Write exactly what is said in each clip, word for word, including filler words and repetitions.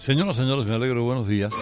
Señoras, señores, me alegro, buenos días.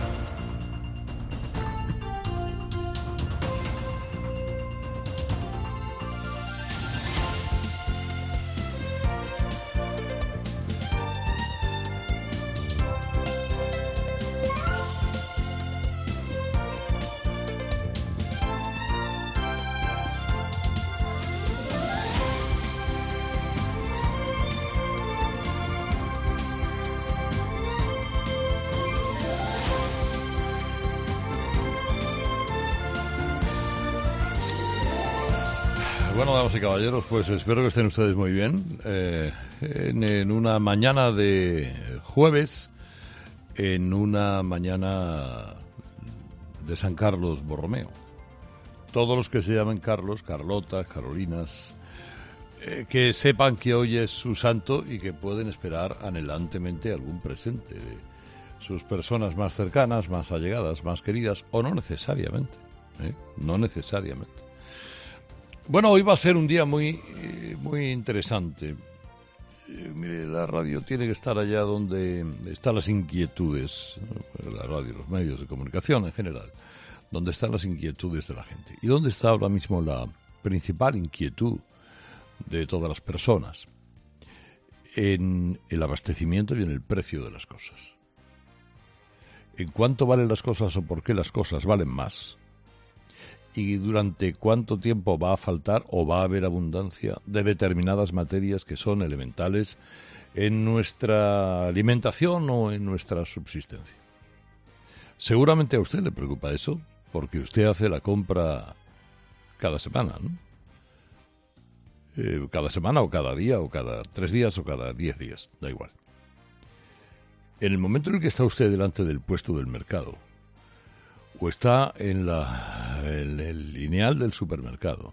Bueno, damas y caballeros, pues espero que estén ustedes muy bien. Eh, en, en una mañana de jueves, en una mañana de San Carlos Borromeo. Todos los que se llamen Carlos, Carlotas, Carolinas, eh, que sepan que hoy es su santo y que pueden esperar anhelantemente algún presente de sus personas más cercanas, más allegadas, más queridas, o no necesariamente, ¿eh? no necesariamente. Bueno, hoy va a ser un día muy, muy interesante. Eh, mire, la radio tiene que estar allá donde están las inquietudes, ¿no? La radio, los medios de comunicación en general, donde están las inquietudes de la gente. ¿Y dónde está ahora mismo la principal inquietud de todas las personas? En el abastecimiento y en el precio de las cosas. ¿En cuánto valen las cosas o por qué las cosas valen más? Y durante cuánto tiempo va a faltar o va a haber abundancia de determinadas materias que son elementales en nuestra alimentación o en nuestra subsistencia. Seguramente a usted le preocupa eso, porque usted hace la compra cada semana, ¿no? Eh, cada semana o cada día o cada tres días o cada diez días, da igual. En el momento en el que está usted delante del puesto del mercado, o está en, la, en el lineal del supermercado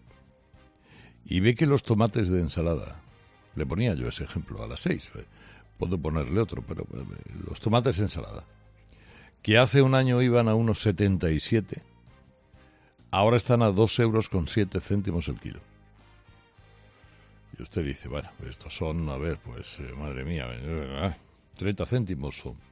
y ve que los tomates de ensalada, le ponía yo ese ejemplo a las seis, puedo ponerle otro, pero los tomates de ensalada, que hace un año iban a unos setenta y siete, ahora están a dos euros con siete céntimos el kilo. Y usted dice, bueno, estos son, a ver, pues, eh, madre mía, treinta céntimos son.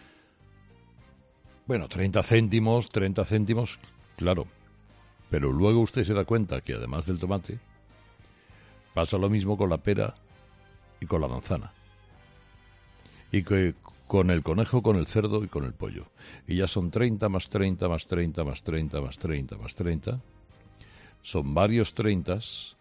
Bueno, treinta céntimos, treinta céntimos, claro. Pero luego usted se da cuenta que además del tomate, pasa lo mismo con la pera y con la manzana. Y que con el conejo, con el cerdo y con el pollo. Y ya son treinta más treinta más treinta más treinta más treinta más treinta. Son varios treintas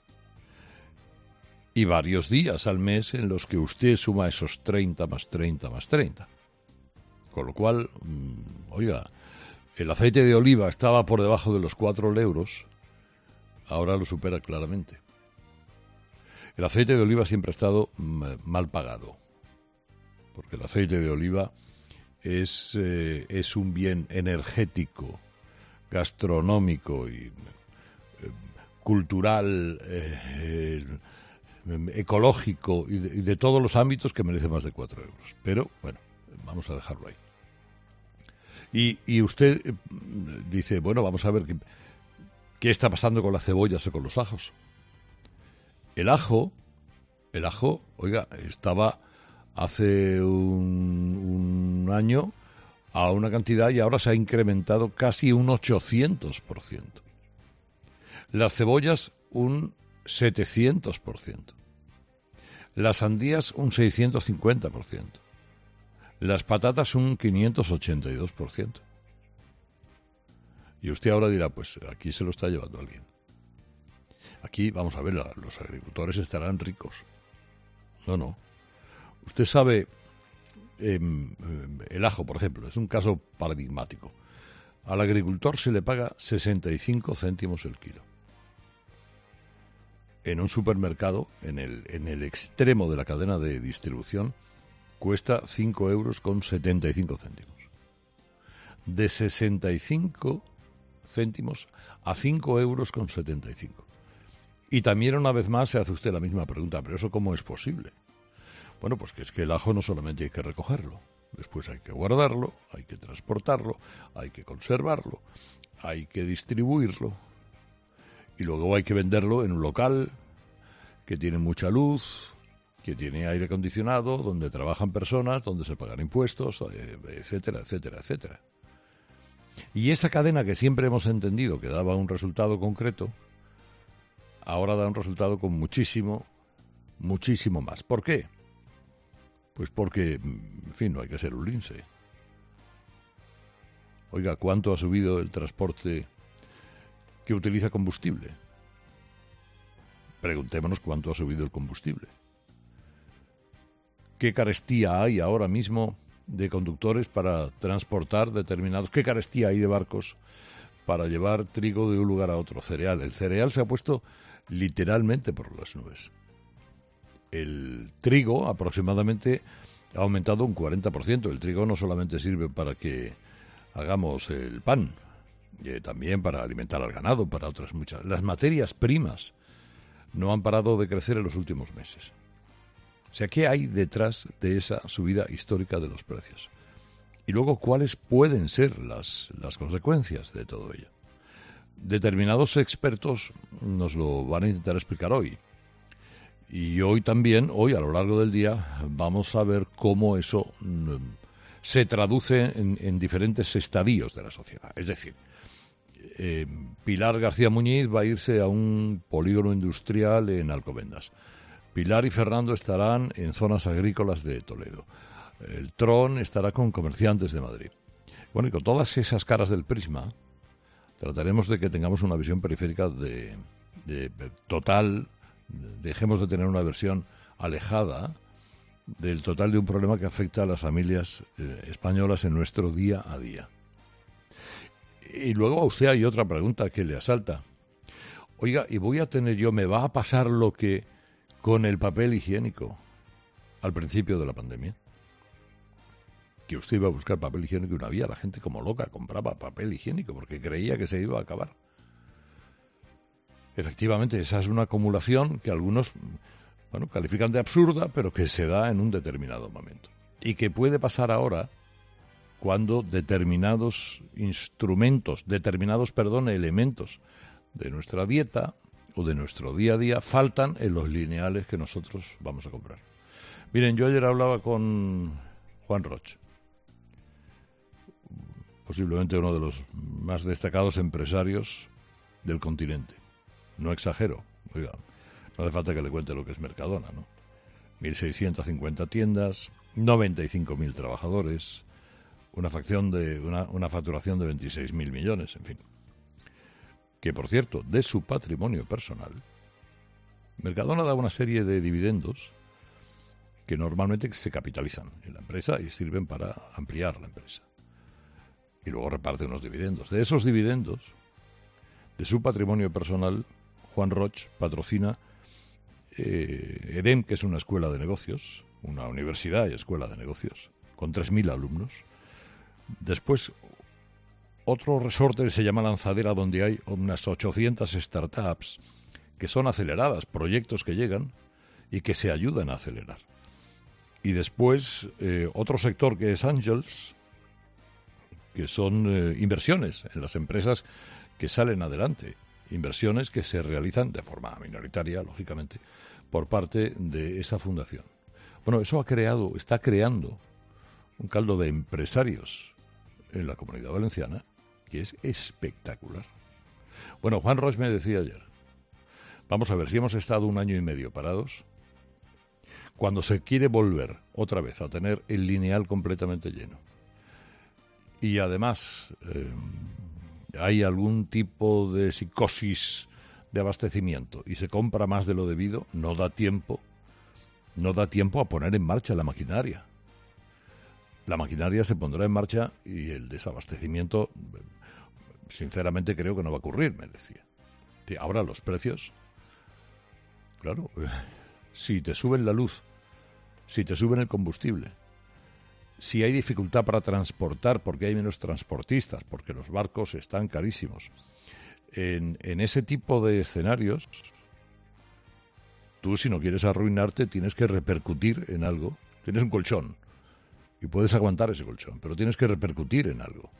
y varios días al mes en los que usted suma esos treinta más treinta más treinta. Con lo cual, mmm, oiga, el aceite de oliva estaba por debajo de los cuatro euros, ahora lo supera claramente. El aceite de oliva siempre ha estado mmm, mal pagado, porque el aceite de oliva es, eh, es un bien energético, gastronómico y eh, cultural, eh, eh, ecológico y de, y de todos los ámbitos que merece más de cuatro euros. Pero, bueno, vamos a dejarlo ahí. Y, y usted eh, dice, bueno, vamos a ver qué, qué está pasando con las cebollas o con los ajos. El ajo, el ajo, oiga, estaba hace un, un año a una cantidad y ahora se ha incrementado casi un ochocientos por ciento. Las cebollas un setecientos por ciento. Las sandías un seiscientos cincuenta por ciento. Las patatas un quinientos ochenta y dos por ciento. Y usted ahora dirá, pues aquí se lo está llevando alguien. Aquí, vamos a ver, los agricultores estarán ricos. No, no. Usted sabe, eh, el ajo, por ejemplo, es un caso paradigmático. Al agricultor se le paga sesenta y cinco céntimos el kilo. En un supermercado, en el, en el extremo de la cadena de distribución, cuesta cinco euros con setenta y cinco céntimos. De sesenta y cinco céntimos a cinco euros con setenta y cinco. Y también una vez más se hace usted la misma pregunta, ¿pero eso cómo es posible? Bueno, pues que es que el ajo no solamente hay que recogerlo, después hay que guardarlo, hay que transportarlo, hay que conservarlo, hay que distribuirlo y luego hay que venderlo en un local que tiene mucha luz, que tiene aire acondicionado, donde trabajan personas, donde se pagan impuestos, etcétera, etcétera, etcétera. Y esa cadena que siempre hemos entendido que daba un resultado concreto, ahora da un resultado con muchísimo, muchísimo más. ¿Por qué? Pues porque, en fin, no hay que ser un lince. Oiga, ¿cuánto ha subido el transporte que utiliza combustible? Preguntémonos cuánto ha subido el combustible. ¿Qué carestía hay ahora mismo de conductores para transportar determinados? ¿Qué carestía hay de barcos para llevar trigo de un lugar a otro? Cereal. El cereal se ha puesto literalmente por las nubes. El trigo aproximadamente ha aumentado un cuarenta por ciento. El trigo no solamente sirve para que hagamos el pan, eh, también para alimentar al ganado, para otras muchas. Las materias primas no han parado de crecer en los últimos meses. O sea, ¿qué hay detrás de esa subida histórica de los precios? Y luego, ¿cuáles pueden ser las, las consecuencias de todo ello? Determinados expertos nos lo van a intentar explicar hoy. Y hoy también, hoy a lo largo del día, vamos a ver cómo eso mm, se traduce en, en diferentes estadios de la sociedad. Es decir, eh, Pilar García Muñiz va a irse a un polígono industrial en Alcobendas. Pilar y Fernando estarán en zonas agrícolas de Toledo. El Tron estará con comerciantes de Madrid. Bueno, y con todas esas caras del prisma, trataremos de que tengamos una visión periférica de, de total, dejemos de tener una versión alejada del total de un problema que afecta a las familias eh, españolas en nuestro día a día. Y luego a usted hay otra pregunta que le asalta. Oiga, ¿y voy a tener yo, me va a pasar lo que con el papel higiénico al principio de la pandemia? Que usted iba a buscar papel higiénico y no había, la gente como loca compraba papel higiénico porque creía que se iba a acabar. Efectivamente, esa es una acumulación que algunos, bueno, califican de absurda, pero que se da en un determinado momento. Y que puede pasar ahora cuando determinados instrumentos, determinados, perdón, elementos de nuestra dieta o de nuestro día a día faltan en los lineales que nosotros vamos a comprar. Miren, yo ayer hablaba con Juan Roch, posiblemente uno de los más destacados empresarios del continente. No exagero, oiga, no hace falta que le cuente lo que es Mercadona, ¿no? mil seiscientas cincuenta tiendas, noventa y cinco mil trabajadores, una facción de una, una facturación de veintiséis mil millones, en fin. Que, por cierto, de su patrimonio personal, Mercadona da una serie de dividendos que normalmente se capitalizan en la empresa y sirven para ampliar la empresa. Y luego reparte unos dividendos. De esos dividendos, de su patrimonio personal, Juan Roch patrocina eh, EDEM, que es una escuela de negocios, una universidad y escuela de negocios, con tres mil alumnos. Después, otro resorte que se llama Lanzadera, donde hay unas ochocientas startups que son aceleradas, proyectos que llegan y que se ayudan a acelerar. Y después, eh, otro sector que es Angels, que son eh, inversiones en las empresas que salen adelante. Inversiones que se realizan de forma minoritaria, lógicamente, por parte de esa fundación. Bueno, eso ha creado, está creando un caldo de empresarios en la Comunidad Valenciana que es espectacular. Bueno, Juan Roch me decía ayer, vamos a ver, si hemos estado un año y medio parados, cuando se quiere volver otra vez a tener el lineal completamente lleno, y además eh, hay algún tipo de psicosis de abastecimiento y se compra más de lo debido, no da tiempo, no da tiempo a poner en marcha la maquinaria. La maquinaria se pondrá en marcha y el desabastecimiento, sinceramente creo que no va a ocurrir, me decía. Ahora los precios, claro, si te suben la luz, si te suben el combustible, si hay dificultad para transportar porque hay menos transportistas, porque los barcos están carísimos, en, en ese tipo de escenarios, tú si no quieres arruinarte tienes que repercutir en algo. Tienes un colchón y puedes aguantar ese colchón, pero tienes que repercutir en algo,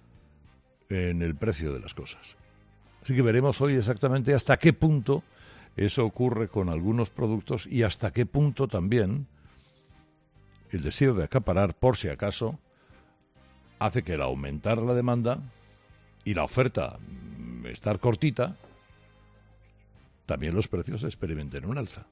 en el precio de las cosas. Así que veremos hoy exactamente hasta qué punto eso ocurre con algunos productos y hasta qué punto también el deseo de acaparar, por si acaso, hace que el aumentar la demanda y la oferta estar cortita, también los precios experimenten un alza.